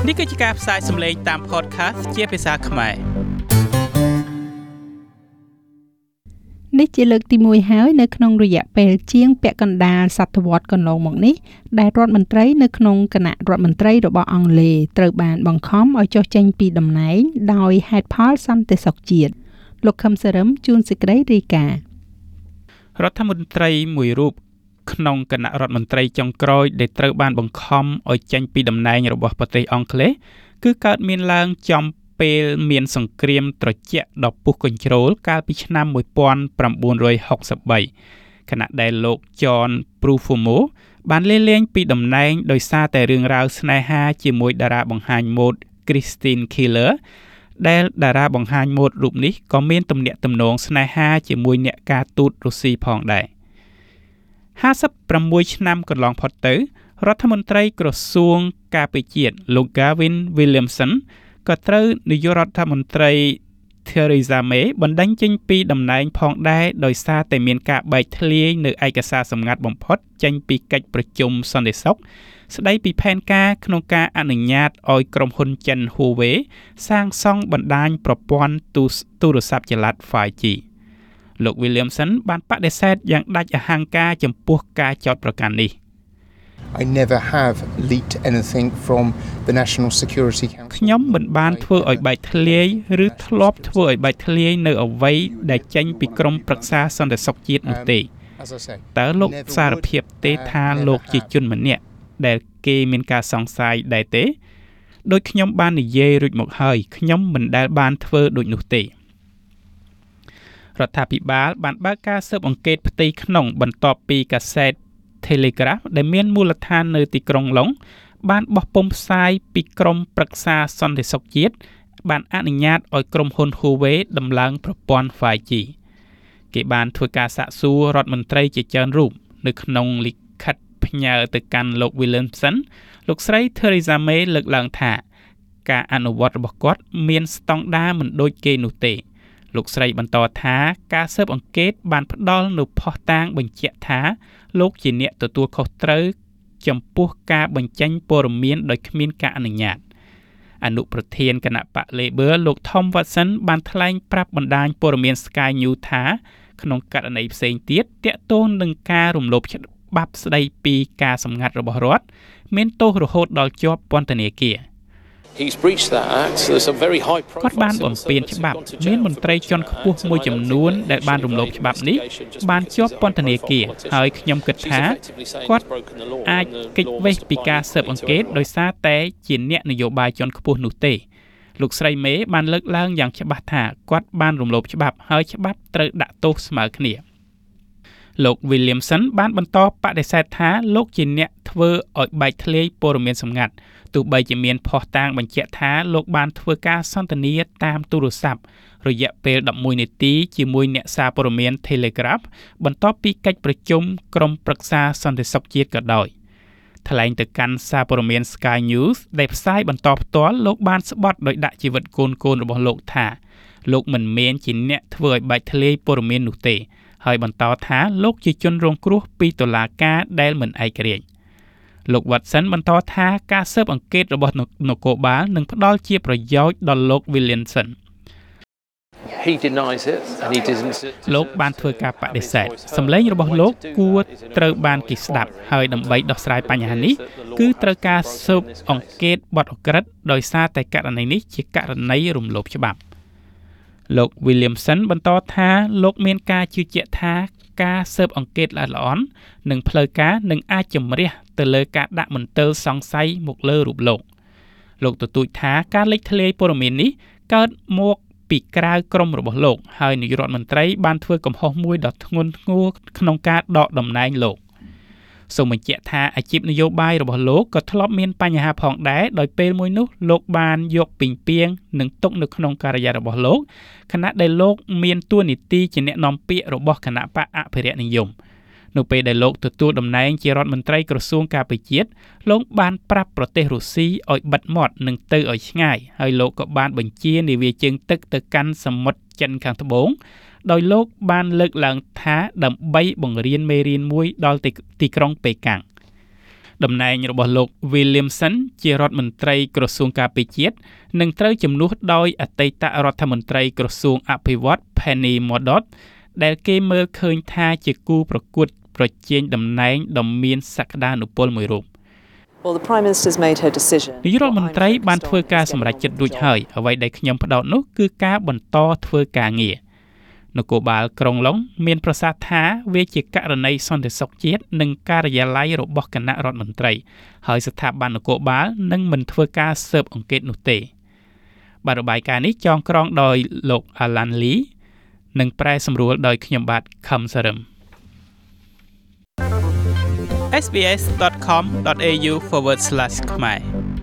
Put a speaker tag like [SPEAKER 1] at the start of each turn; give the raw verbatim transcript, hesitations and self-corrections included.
[SPEAKER 1] នេះគឺជាការផ្សាយសម្លេងតាម podcast ជាភាសាខ្មែរ
[SPEAKER 2] នេះជាលើកទីមួយហើយនៅក្នុងរយៈពេលជាងពាក់កណ្ដាលសតវត្សកន្លងមកនេះដែលរដ្ឋមន្ត្រីនៅក្នុងគណៈរដ្ឋមន្ត្រីរបស់អង់គ្លេសត្រូវបានបង្ខំឲ្យចុះចេញពីតំណែងដោយហេតុផលសន្តិសុខជាតិលោកខឹមសរឹមជួនសេចក្តីរាយការណ៍
[SPEAKER 1] រដ្ឋមន្ត្រីមួយរូបក្នុងគណៈរដ្ឋមន្ត្រីចុងក្រោយដែលត្រូវបានបង្ខំឲ្យចេញពីតំណែងរបស់ប្រទេសអង់គ្លេសគឺកើតមានឡើងចំពេលមានសង្គ្រាមត្រជាក់ដ៏ពុះកញ្ជ្រោលកាលពីឆ្នាំmột nghìn chín trăm sáu mươi baខណៈដែលលោក John Profumo បានលេលែងពីតំណែងដោយសារតែរឿងរ៉ាវស្នេហាជាមួយតារាបង្ហាញម៉ូដ Christine Keeler ដែលតារាបង្ហាញម៉ូដរូបនេះក៏មានទំនាក់ទំនងស្នេហាជាមួយអ្នកការទូតរុស្ស៊ីផងដែរห้าสิบหกឆ្នាំកន្លងផុតទៅរដ្ឋមន្ត្រីក្រសួងការពារជាតិលោក Gavin Williamson ក៏ត្រូវនាយករដ្ឋមន្ត្រី Theresa May បណ្តេញចេញពីតំណែងផងដែរដោយសារតែមានការបែកធ្លាយនៅឯកសារសម្ងាត់បំផុតចេញពីកិច្ចប្រជុំសន្តិសុខស្ដីពីផែនការក្នុងការអនុញ្ញាតឲ្យក្រុមហ៊ុនចិន Huawei សាងសង់បណ្ដាញប្រព័ន្ធទូរស័ព្ទចល័ត five G លោក Williamson បានបដិសេធយ៉ាងដាច់អហង្ការចំពោះការចោទប្រកាន់នេះ
[SPEAKER 3] I never have leaked anything from the National Security Council
[SPEAKER 1] ខ្ញុំមិនបានធ្វើឲ្យបែកធ្លាយឬធ្លាប់ធ្វើឲ្យបែកធ្លាយនៅអ្វីដែលចេញពីក្រមប្រឹក្សាសន្តិសុខជាតិនោះទេតើលោកសារភាពទេថាលោកជាជនម្នាក់ដែលគេមានការសង្ស័យដែរទេដោយខ្ញុំបាននិយាយរួចមកហើយខ្ញុំមិនដែលបានធ្វើដូចនោះទេរដ្ឋាភិបាលបានបើកការស៊ើបអង្កេតផ្ទៃក្នុងបន្ទាប់ពីកាសែតTelegraph ដែលមានមូលដ្ឋាននៅទីក្រុងឡុងបានបោះពុម្ពផ្សាយពីក្រមប្រឹក្សាសន្តិសុខជាតិបានអនុញ្ញាតឲ្យក្រុមហ៊ុន Huawei ដំឡើងប្រព័ន្ធ five G គេបានធ្វើការសាកសួររដ្ឋមន្ត្រីជាច្រើនរូបនៅក្នុងលិខិតផ្ញើទៅកាន់លោក Williamson លោកស្រី Theresa May លើកឡើងថាការអនុវត្តរបស់គាត់មានស្តង់ដារមិនដូចគេនោះទេលោកស្រីបន្តថាការស៊ើបអង្កេតបានផ្ដល់នូវភស្តុតាងបញ្ជាក់ថាលោកជាអ្នកទទួលខុសត្រូវចំពោះការបញ្ចេញព័ត៌មានដោយគ្មានការអនុញ្ញាតអនុប្រធានគណៈបក Labor លោក Tom Watson បានថ្លែងប្រាប់បណ្ដាញព័ត៌មាន Sky News ថាក្នុងករណីផ្សេងទៀតទាក់ទងនឹងការរំលោភច្បាប់ស្ដីពីការសម្ងាត់របស់រដ្ឋមានទោសរហូតដល់ជាប់ពន្ធនាគារគាត់បានបំពានច្បាប់មានមន្ត្រីជាន់ខ្ពស់មួយចំនួនដែលបានរំលោភច្បាប់នេះបានជាប់ពន្ធនាគារហើយខ្ញុំគិតថាគាត់អាចគេចវេះពីការស៊ើបអង្កេតដោយសារតែជាអ្នកនយោបាយជាន់ខ្ពស់នោះទេលោកស្រីមេបានលើកឡើងយ៉ាងច្បាស់ថាគាត់បានរំលោភច្បាប់ហើយច្បាប់ត្រូវដាក់ទោសស្មើគ្នាលោក Williamson បានបន្តបដិសេធថាលោកជាអ្នកធ្វើឲ្យបែកធ្លាយព័ត៌មានសម្ងាត់ទោះបីជាមានភស្តុតាងបញ្ជាក់ថាលោកបានធ្វើការសន្ទនាតាមទូរស័ព្ទរយៈពេលelevenនាទីជាមួយអ្នកសារព័ត៌មាន Telegraph បន្ទាប់ពីកិច្ចប្រជុំក្រុមប្រឹក្សាសន្តិសុខជាតិក៏ដោយថ្លែងទៅកាន់សារព័ត៌មាន Sky News ដែលផ្សាយបន្តផ្ទាល់លោកបានស្បត់ដោយដាក់ជីវិតកូនកូនរបស់លោកថាលោកមិនមែនជាអ្នកធ្វើឲ្យបែកធ្លាយព័ត៌មាននោះទេហើយបន្តថាលោកជាជនរងគ្រោះពីតុលាការដែលមិនឯករាជ្យលោក Watson បន្តថាការស៊ើបអង្កេតរបស់នគរបាលនឹងផ្ដល់ជាប្រយោជន៍ដល់លោក Williamson
[SPEAKER 3] He denies it and he doesn't
[SPEAKER 1] លោកបានធ្វើការបដិសេធសម្លេងរបស់លោកគួរត្រូវបានគេស្ដាប់ហើយដើម្បីដោះស្រាយបញ្ហានេះគឺត្រូវការស៊ើបអង្កេតបទឧក្រិដ្ឋដោយសារតែករណីនេះជាករណីរំលោភច្បាប់លោក Williamson បន្តថាលោកមានការជឿជាក់ថាការស៊ើបអង្កេតល្អិតល្អន់និងផ្លូវការនឹងអាចជំរះទៅលើការដាក់មន្ទិលសង្ស័យមកលើរូបលោកលោកទទូចថាការលេចធ្លាយព័ត៌មាននេះកើតមកពីក្រៅក្រមរបស់លោកហើយនាយករដ្ឋមន្ត្រីបានធ្វើកំហុសមួយដ៏ធ្ងន់ធ្ងរក្នុងការដកតំណែងលោកសូមបញ្ជាក់ថាអាជីពនយោបាយរបស់លោកក៏ធ្លាប់មានបញ្ហាផងដែរដោយពេលមួយនោះលោកបានយកពីងពាងនិងទុកនៅក្នុងការិយារបស់លោកខណៈដែលលោកមានតួនាទីជាអ្នកនាំពាក្យរបស់គណៈបកអភិរក្សនិយមនៅពេលដែលលោកទទួលតំណែងជារដ្ឋមន្ត្រីក្រសួងការពារជាតិលោកបានប្រាប់ប្រទេសរុស្ស៊ីឲ្យបិទមាត់និងទៅឲ្យឆ្ងាយហើយលោកក៏បានបញ្ជានាវាជើងទឹកទៅកាន់សមុទ្រចិនខាងត្បូងដោយលោកបានលើកឡើងថាដើម្បីបង្រៀនមេរៀនមួយដល់ទីក្រុងប៉េកាំងតំណែងរបស់លោក Williamson ជារដ្ឋមន្ត្រីក្រសួងការពារជាតិនឹងត្រូវជំនួសដោយអតីតរដ្ឋមន្ត្រីក្រសួងអភិវឌ្ឍន៍ Penny Mordaunt ដែលគេមើលឃើញថាជាគូប្រកួតប្រជែងតំណែងដ៏មានសក្តានុពលមួយរូប
[SPEAKER 4] Well, the Prime Minister's made her decision.
[SPEAKER 1] នាយករដ្ឋមន្ត្រីបានធ្វើការសម្រេចចិត្តរួចហើយអ្វីដែលខ្ញុំផ្ដោតនោះគឺការបន្តធ្វើការងារនគរបាលក្រុងឡុងមានប្រសាសន៍ថាវាជាករណីសន្តិសុខជាតិនិងការិយាល័យរបស់គណៈរដ្ឋមន្ត្រីហើយស្ថាប័ននគរបាលនឹងមិនធ្វើការស៊ើបអង្កេតនោះទេបាទរបាយការណ៍នេះចងក្រងដោយលោក Alan Lee និងប្រែសម្រួលដោយខ្ញុំបាទខឹមសារឹម ét bê ét ដត com ដត a u ហ្វឺវ៉ាដ ស្លាស ខ្មែរ